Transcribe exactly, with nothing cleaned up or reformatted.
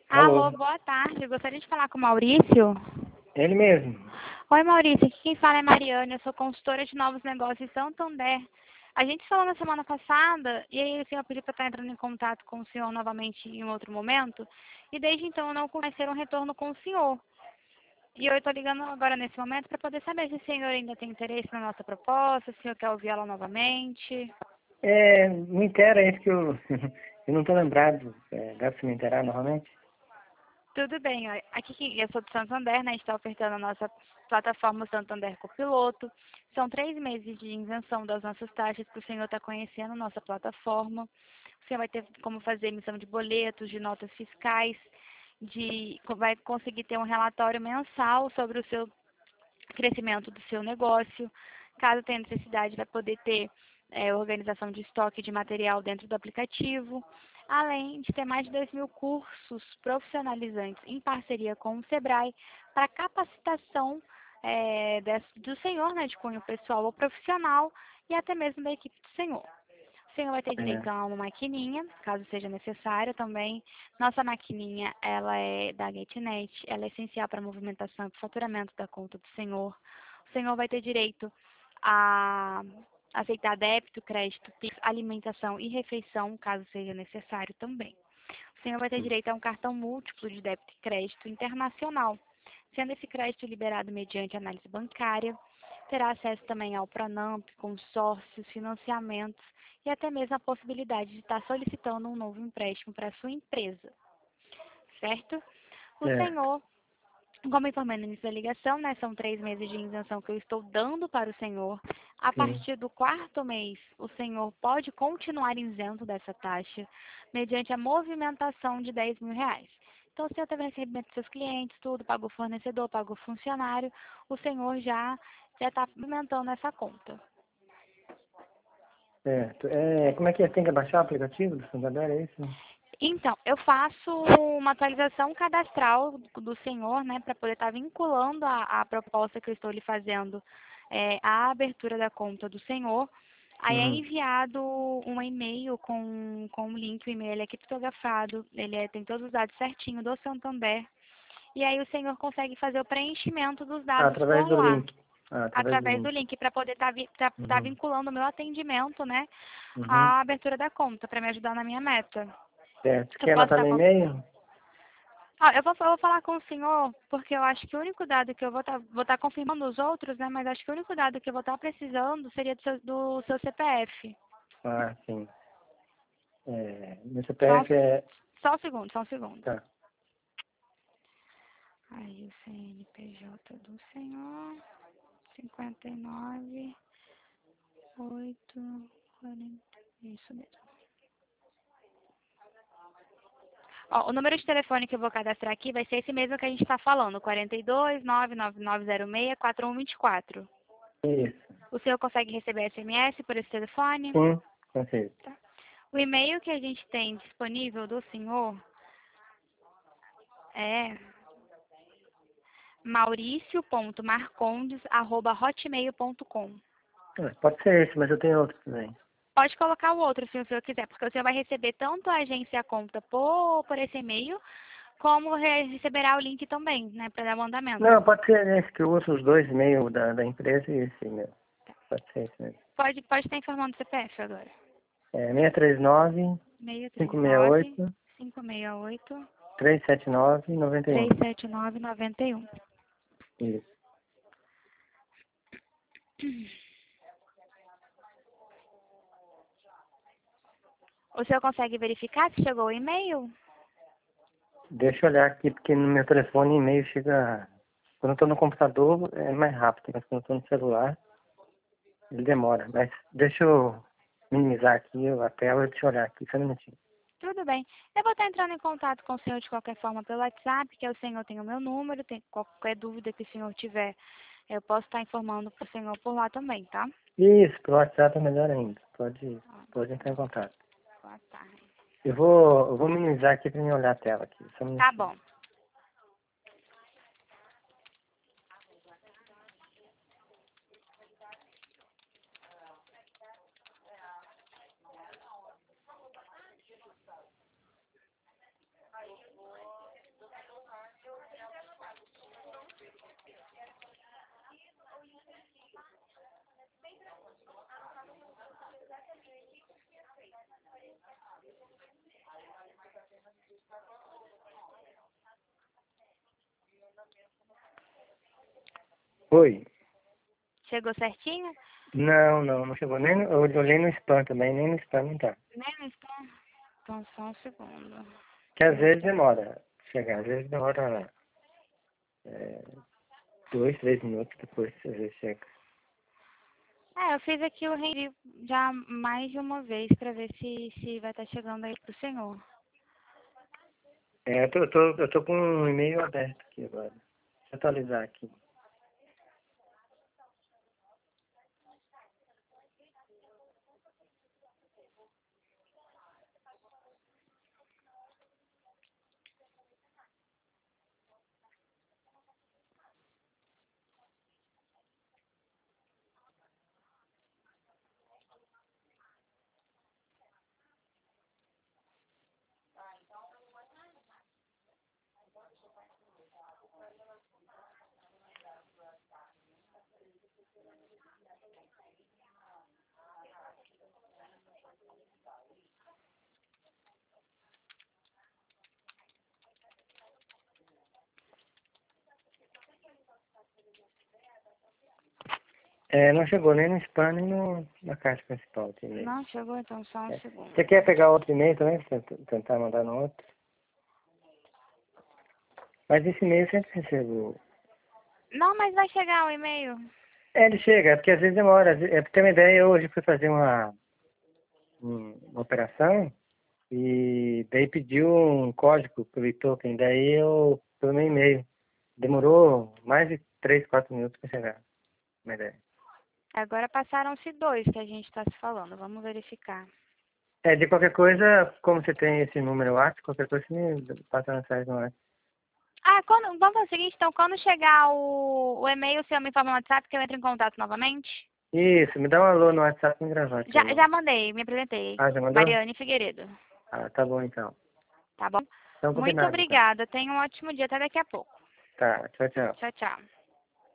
Alô? Alô, boa tarde. Eu gostaria de falar com o Maurício. Ele mesmo. Oi, Maurício. Aqui quem fala é Mariana. Eu sou consultora de novos negócios em Santander. A gente falou na semana passada e aí o senhor pediu para estar entrando em contato com o senhor novamente em outro momento. E desde então eu não comecei um retorno com o senhor. E eu estou ligando agora nesse momento para poder saber se o senhor ainda tem interesse na nossa proposta, se o senhor quer ouvir ela novamente. É, me intera isso que eu, eu não estou lembrado. É, dá para me inteirar novamente? Tudo bem, ó. Aqui que- eu sou do Santander, né? A gente está ofertando a nossa plataforma Santander Copiloto. São três meses de isenção das nossas taxas para o senhor estar conhecendo a nossa plataforma. O senhor vai ter como fazer emissão de boletos, de notas fiscais, de, vai conseguir ter um relatório mensal sobre o seu crescimento do seu negócio. Caso tenha necessidade, vai poder ter é, organização de estoque de material dentro do aplicativo, além de ter mais de dois mil cursos profissionalizantes em parceria com o Sebrae para capacitação é, desse- do senhor, né, de cunho pessoal ou profissional, e até mesmo da equipe do senhor. O senhor vai ter É, direito a uma maquininha, caso seja necessário também. Nossa maquininha, ela é da GetNet, ela é essencial para a movimentação e faturamento da conta do senhor. O senhor vai ter direito a aceitar débito, crédito, Pix, alimentação e refeição, caso seja necessário também. O senhor vai ter direito a um cartão múltiplo de débito e crédito internacional, sendo esse crédito liberado mediante análise bancária. Terá acesso também ao Pronamp, consórcios, financiamentos e até mesmo a possibilidade de estar solicitando um novo empréstimo para a sua empresa, certo? O certo. senhor, como informei no início da ligação, né, são três meses de isenção que eu estou dando para o senhor. A Sim. partir do quarto mês, o senhor pode continuar isento dessa taxa, mediante a movimentação de dez mil reais. Então, se eu teve recebimento dos seus clientes, tudo, pagou o fornecedor, pagou o funcionário, o senhor já já está movimentando essa conta. Certo. É, como é que é? Tem que baixar o aplicativo do Santander, é isso? Então, eu faço uma atualização cadastral do senhor, né, para poder estar vinculando a, a proposta que eu estou lhe fazendo é, à abertura da conta do senhor. Aí é Uhum. enviado um e-mail com, com um link, o e-mail ele é criptografado, ele é, tem todos os dados certinho do Santander. E aí o senhor consegue fazer o preenchimento dos Ah, dados através por do lá, link. Ah, através do através do link. link, para poder estar vi, tá- tá Uhum. vinculando o meu atendimento, né, Uhum. à abertura da conta, para me ajudar na minha meta. Certo. Eu Quer posso anotar estar meu com... e-mail? Ah, eu vou, eu vou falar com o senhor, porque eu acho que o único dado que eu vou estar vou tá confirmando os outros, né? Mas acho que o único dado que eu vou estar precisando seria do seu, do seu C P F. Ah, sim. É, meu Só, um- C P F é... só um segundo, só um segundo. Tá. Aí o C N P J do senhor, cinquenta e nove, oito, quarenta, isso mesmo. Ó, o número de telefone que eu vou cadastrar aqui vai ser esse mesmo que a gente está falando, quarenta e dois, nove nove nove zero seis, quatro um dois quatro. Isso. O senhor consegue receber S M S por esse telefone? Sim, consigo. Tá. O e-mail que a gente tem disponível do senhor é mauricio.marcondes arroba hotmail ponto com. Ah, pode ser esse, mas eu tenho outro também. Pode colocar o outro se o senhor quiser, porque o senhor vai receber tanto a agência e a conta por, por esse e-mail, como re- receberá o link também, né, para dar o Não, andamento. pode ser esse que eu uso os dois e-mails da, da empresa e esse e-mail. Pode ser esse mesmo. Pode, pode estar informando o C P F agora. É seis três nove, seis cinco três seis nove, oito, cinco seis oito, três sete nove, nove três um. sete nove nove um. Isso. O senhor consegue verificar se chegou o e-mail? Deixa eu olhar aqui, porque no meu telefone e-mail chega... Quando eu estou no computador é mais rápido, mas quando eu estou no celular ele demora. Mas deixa eu minimizar aqui a tela e deixa eu olhar aqui, só um minutinho. Tudo bem. Eu vou estar entrando em contato com o senhor de qualquer forma pelo WhatsApp, que o senhor tem o meu número, tem qualquer dúvida que o senhor tiver, eu posso estar informando para o senhor por lá também, tá? Isso, pelo WhatsApp é melhor ainda. Pode, Ó, pode entrar em contato. boa tarde. Eu vou, eu vou minimizar aqui para mim olhar a tela aqui, só um Tá minutinho. bom. Oi. Chegou certinho? Não, não, não chegou. Nem no, eu olhei no spam também, nem no spam não tá. Nem no spam? Então só um segundo. Que às vezes Eita. demora chegar, às vezes demora é, dois, três minutos depois, às vezes chega. É, eu fiz aqui o reenvio já mais de uma vez para ver se, se vai estar chegando aí pro senhor. É, eu tô, eu tô, eu tô com um e-mail aberto aqui agora. Deixa eu atualizar aqui. É, não chegou nem no spam, nem no, na caixa principal do e-mail. Não chegou, então só um É. segundo. Você quer pegar outro e-mail também? Pra você tentar mandar no outro? Mas esse e-mail eu sempre recebo. Não, mas vai chegar o e-mail. É, ele chega, é porque às vezes demora. Às vezes- É, pra ter uma ideia, hoje eu fui fazer uma, um- uma operação e daí pediu um código pro token, daí eu pelo meu e-mail. Demorou mais de três, quatro minutos para chegar. Uma ideia. Agora passaram-se dois que a gente está se falando. Vamos verificar. É, de qualquer coisa, como você tem esse número WhatsApp, qualquer coisa você me passa mensagem no WhatsApp. Ah, quando, vamos fazer o seguinte, então, quando chegar o, o e-mail, você me informa no WhatsApp que eu entro em contato novamente? Isso, me dá um alô no WhatsApp me gravar, por Já, favor. já mandei, me apresentei. Ah, já mandou? Mariane Figueiredo, Ah, tá bom então. tá bom? Então Muito combinado então. obrigada, tenha um ótimo dia, até daqui a pouco. Tá, tchau, tchau. Tchau, tchau.